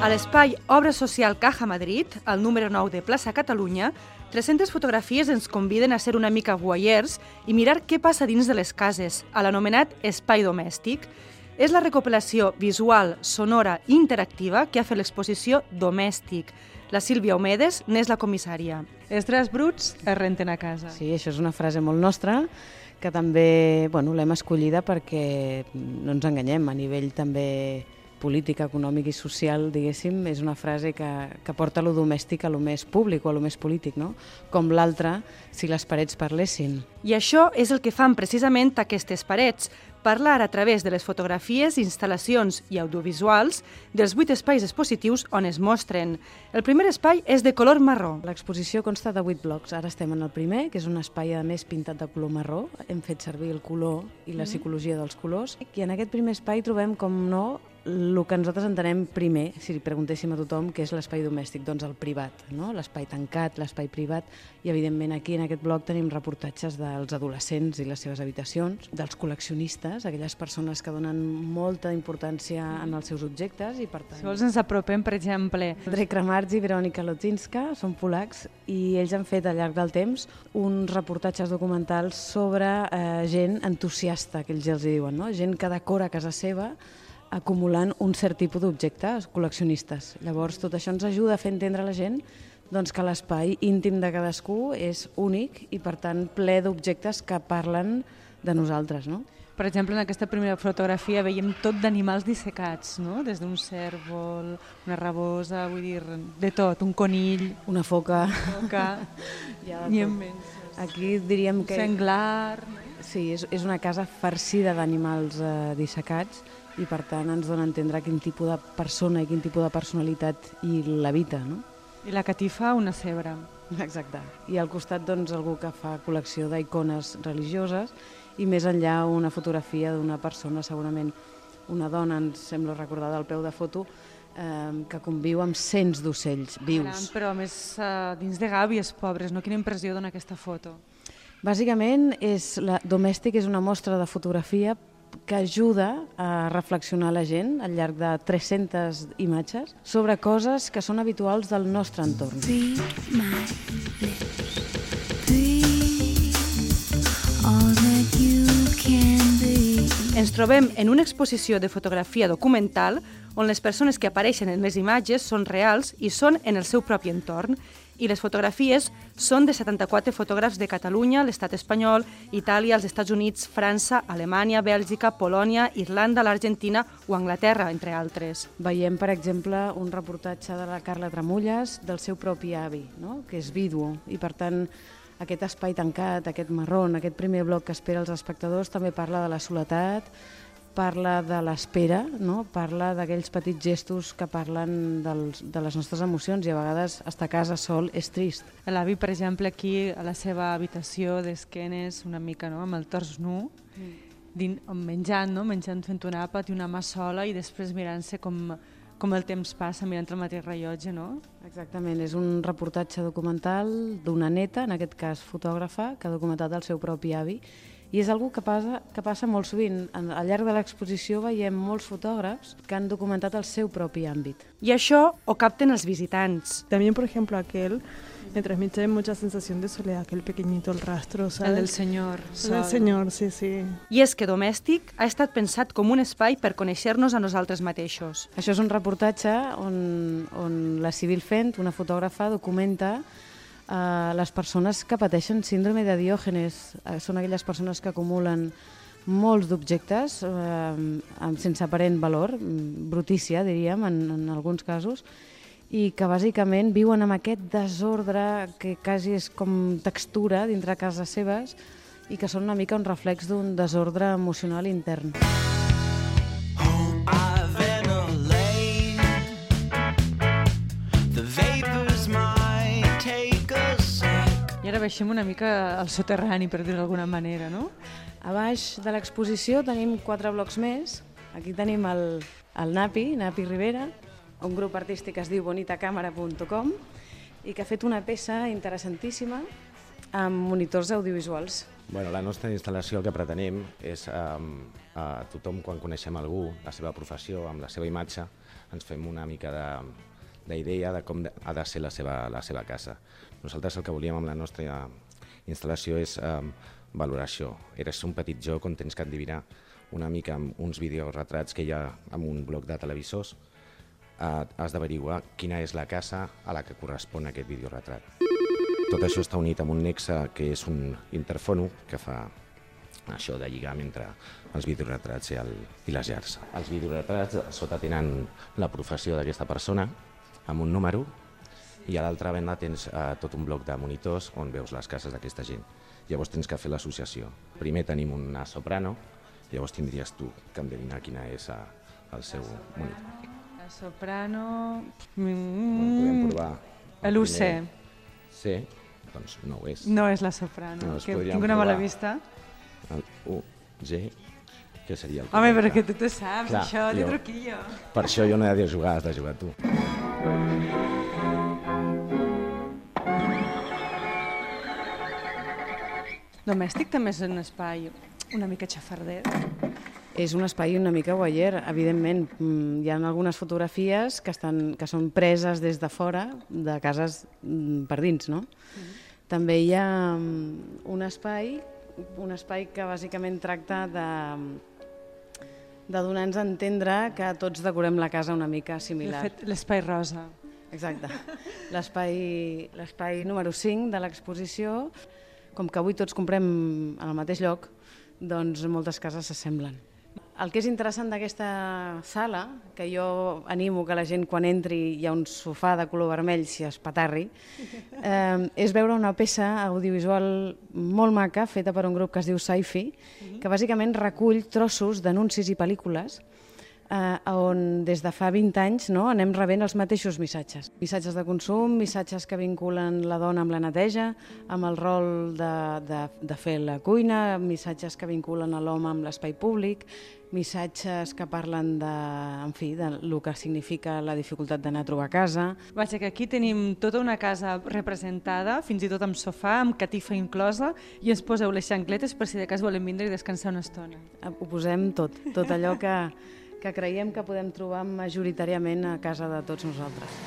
A l'espai Obra Social Caja Madrid, al número 9 de Plaça Catalunya, 300 fotografies ens conviden a ser una mica voyeurs i mirar què passa dins de les cases, a l'anomenat espai domèstic. És la recopilació visual, sonora i interactiva que ha fet l'exposició Domèstic. La Sílvia Homedes n'és la comissària. Els draps bruts es renten a casa. Sí, això és una frase molt nostra, que també l'hem escollida perquè no ens enganyem, a nivell també polític, econòmic i social, diguéssim, és una frase que porta lo domèstic a lo més públic o a lo més polític, no? Com l'altre, si les parets parlessin. I això és el que fan precisament aquestes parets, parlar a través de les fotografies, instal·lacions i audiovisuals dels 8 espais expositius on es mostren. El primer espai és de color marró. L'exposició consta de 8 blocs. Ara estem en el primer, que és un espai a més pintat de color marró. Hem fet servir el color i la psicologia dels colors. I en aquest primer espai trobem, com no, el que nosaltres entenem primer, si li preguntéssim a tothom, que és l'espai domèstic, doncs el privat, no? L'espai tancat, l'espai privat, i evidentment aquí en aquest bloc tenim reportatges dels adolescents i les seves habitacions, dels col·leccionistes, aquelles persones que donen molta importància en els seus objectes i per tant... Si vols ens apropem, per exemple. Andrzej Kramarz i Weronika Lotzinska són polacs i ells han fet al llarg del temps uns reportatges documentals sobre gent entusiasta, que ells els diuen, no? Gent que decora casa seva acumulant un cert tipus d'objectes col·leccionistes. Llavors, tot això ens ajuda a fer entendre a la gent doncs, que l'espai íntim de cadascú és únic i, per tant, ple d'objectes que parlen de nosaltres, no? Per exemple, en aquesta primera fotografia veiem tot d'animals dissecats, no? Des d'un cèrvol, una rabosa, vull dir, de tot, un conill, una foca. Ni immensos. Aquí diríem que... Senglar... Sí, és una casa farcida d'animals dissecats i per tant ens dona a entendre quin tipus de persona i quin tipus de personalitat hi l'habita, no? I la catifa una cebra. Exacte. I al costat doncs algú que fa col·lecció d'icones religioses i més enllà una fotografia d'una persona, segurament una dona, ens sembla recordar del peu de foto, que conviu amb cents d'ocells vius. Caram, però a més dins de gàbies pobres, no? Quina impressió dona aquesta foto? Bàsicament, Domèstic és una mostra de fotografia que ajuda a reflexionar la gent al llarg de 300 imatges sobre coses que són habituals del nostre entorn. Ens trobem en una exposició de fotografia documental on les persones que apareixen en les imatges són reals i són en el seu propi entorn. I les fotografies són de 74 fotògrafs de Catalunya, l'estat espanyol, Itàlia, els Estats Units, França, Alemanya, Bèlgica, Polònia, Irlanda, l'Argentina o Anglaterra, entre altres. Veiem, per exemple, un reportatge de la Carla Tramulles del seu propi avi, no? Que és vídua, i per tant aquest espai tancat, aquest marrón, aquest primer bloc que espera els espectadors també parla de la soledat, parla de l'espera, no? Parla d'aquells petits gestos que parlen de les nostres emocions i a vegades estar a casa sol és trist. L'avi, per exemple, aquí a la seva habitació d'esquenes, una mica, no? Amb el tors nu, menjant, no? Menjant fent un àpat i una mà sola i després mirant-se com el temps passa, mirant el mateix rellotge, no? Exactament, és un reportatge documental d'una neta, en aquest cas fotògrafa, que ha documentat el seu propi avi. I és algo que passa molt sovint. Al llarg de l'exposició veiem molts fotògrafs que han documentat el seu propi àmbit. I això ho capten els visitants. También, por ejemplo, aquel me transmite mucha sensación de soledad, aquel pequeñito, el rastro, ¿sabes? El del senyor. El del senyor, sí, sí. I és que Domèstic ha estat pensat com un espai per conèixer-nos a nosaltres mateixos. Això és un reportatge on la Sibyl Fent, una fotògrafa, documenta les persones que pateixen síndrome de Diògenes. Són aquelles persones que acumulen molts d'objectes sense aparent valor, brutícia, diríem, en alguns casos, i que bàsicament viuen amb aquest desordre que quasi és com textura dintre casa seves i que són una mica un reflex d'un desordre emocional intern. I ara baixem una mica al soterrani, per dir-ho d'alguna manera, no? A baix de l'exposició tenim 4 blocs més. Aquí tenim el Napi Rivera, un grup artístic que es diu bonitacamera.com i que ha fet una peça interessantíssima amb monitors audiovisuals. Bueno, la nostra instal·lació el que pretenem és a tothom, quan coneixem algú, la seva professió, amb la seva imatge, ens fem una mica d'idea de com ha de ser la seva casa. Nosaltres el que volíem amb la nostra instal·lació és valorar això. Eres un petit joc on tens que endivinar una mica amb uns videoretrats que hi ha en un bloc de televisors. Has d'averiguar quina és la casa a la que correspon aquest videoretrat. Tot això està unit amb un nexe que és un interfono que fa això de lligam entre els videoretrats i les llars. Els videoretrats sota tenen la professió d'aquesta persona amb un número i a l'altra banda tens tot un bloc de monitors on veus les cases d'aquesta gent. Llavors tens que fer l'associació. Primer tenim una soprano, llavors tindries tu que endevinar quina és el seu monitor. La soprano... Podem provar. L'UC. Sí, doncs no ho és. No és la soprano, que tinc una mala vista. El UG, que seria el... Home, però que tu te saps, clar, això, de truquillo. Per això jo no he de jugar, has de jugar tu. Domèstic també és un espai una mica xafarder. És un espai una mica voyeur, evidentment. Hi ha algunes fotografies que són preses des de fora, de cases per dins, no? També hi ha un espai que bàsicament tracta de donar-nos a entendre que tots decorem la casa una mica similar. De fet, l'espai rosa. Exacte. L'espai número 5 de l'exposició, com que avui tots comprem en el mateix lloc, doncs moltes cases s'assemblen. El que és interessant d'aquesta sala, que jo animo que la gent quan entri hi ha un sofà de color vermell si es petarri, és veure una peça audiovisual molt maca feta per un grup que es diu Sci-Fi, que bàsicament recull trossos d'anuncis i pel·lícules on des de fa 20 anys anem rebent els mateixos missatges. Missatges de consum, missatges que vinculen la dona amb la neteja, amb el rol de fer la cuina, missatges que vinculen l'home amb l'espai públic, missatges que parlen de lo que significa la dificultat d'anar a trobar casa. Vaja, que aquí tenim tota una casa representada, fins i tot amb sofà, amb catifa inclosa, i ens poseu les xancletes per si de cas volem vindre i descansar una estona. Ho posem tot allò que creiem que podem trobar majoritàriament a casa de tots nosaltres.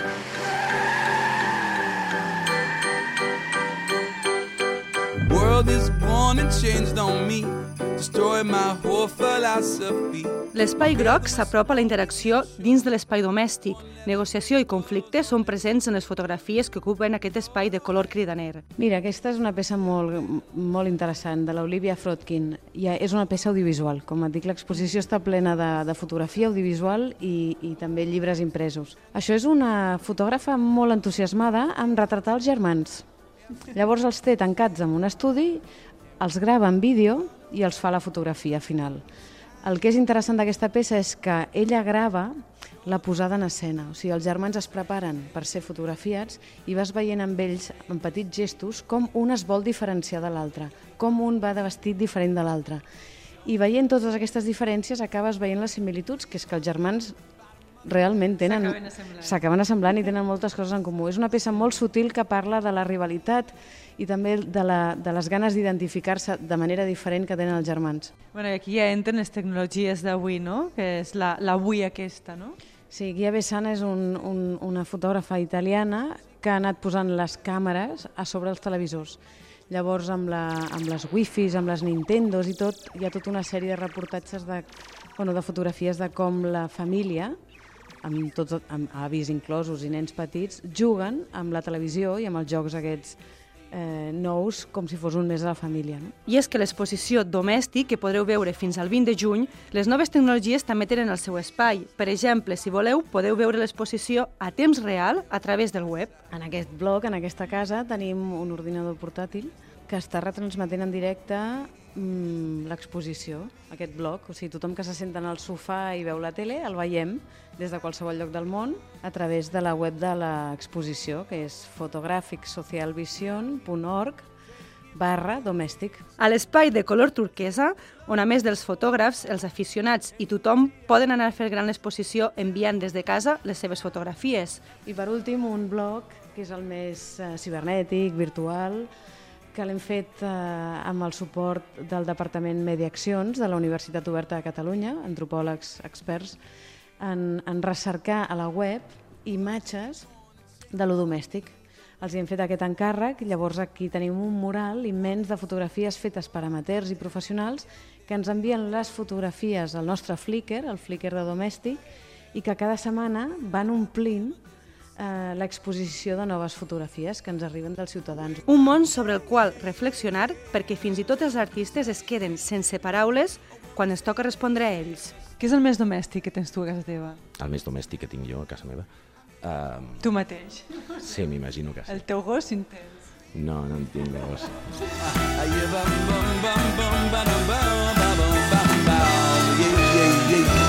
L'espai groc s'apropa a la interacció dins de l'espai domèstic. Negociació i conflicte són presents en les fotografies que ocupen aquest espai de color cridaner. Mira, aquesta és una peça molt interessant, de l'Olivia Frodkin. És una peça audiovisual. Com et dic, l'exposició està plena de fotografia audiovisual i també llibres impresos. Això és una fotògrafa molt entusiasmada en retratar els germans. Llavors els té tancats en un estudi, els grava en vídeo i els fa la fotografia final. El que és interessant d'aquesta peça és que ella grava la posada en escena. O sigui, els germans es preparen per ser fotografiats i vas veient amb ells, en petits gestos, com un es vol diferenciar de l'altre, com un va de vestit diferent de l'altre. I veient totes aquestes diferències acabes veient les similituds, que és que els germans realment s'acaben assemblant i tenen moltes coses en comú. És una peça molt sutil que parla de la rivalitat i també de les ganes d'identificar-se de manera diferent que tenen els germans. Bueno, i aquí ja entren les tecnologies d'avui, no? Que és l'avui aquesta, no? Sí, Ghia Besana és una fotògrafa italiana que ha anat posant les càmeres a sobre els televisors. Llavors, amb les wifis, amb les Nintendos i tot, hi ha tota una sèrie de reportatges de fotografies de com la família, amb avis inclosos i nens petits, juguen amb la televisió i amb els jocs aquests nous com si fos un mes de la família. No? I és que l'exposició Domèstic, que podreu veure fins al 20 de juny, les noves tecnologies també tenen el seu espai. Per exemple, si voleu, podeu veure l'exposició a temps real a través del web. En aquest blog, en aquesta casa, tenim un ordinador portàtil que està retransmetent en directe l'exposició, aquest blog. O sigui, tothom que se senta en el sofà i veu la tele, el veiem des de qualsevol lloc del món a través de la web de l'exposició, que és fotograficsocialvision.org/domèstic. A l'espai de color turquesa, on a més dels fotògrafs, els aficionats i tothom poden anar a fer gran l'exposició enviant des de casa les seves fotografies. I per últim, un blog que és el més cibernètic, virtual, que l'hem fet amb el suport del Departament Medi Accions de la Universitat Oberta de Catalunya, antropòlegs experts, en recercar a la web imatges de lo domèstic. Els hem fet aquest encàrrec, llavors aquí tenim un mural immens de fotografies fetes per amateurs i professionals que ens envien les fotografies al nostre Flickr, el Flickr de domèstic, i que cada setmana van omplint l'exposició de noves fotografies que ens arriben dels ciutadans. Un món sobre el qual reflexionar perquè fins i tot els artistes es queden sense paraules quan es toca respondre a ells. Què és el més domèstic que tens tu a casa teva? El més domèstic que tinc jo a casa meva? Tu mateix. Sí, m'imagino que sí. El teu gos, si en tens. No, no en tinc de gos. Yeah.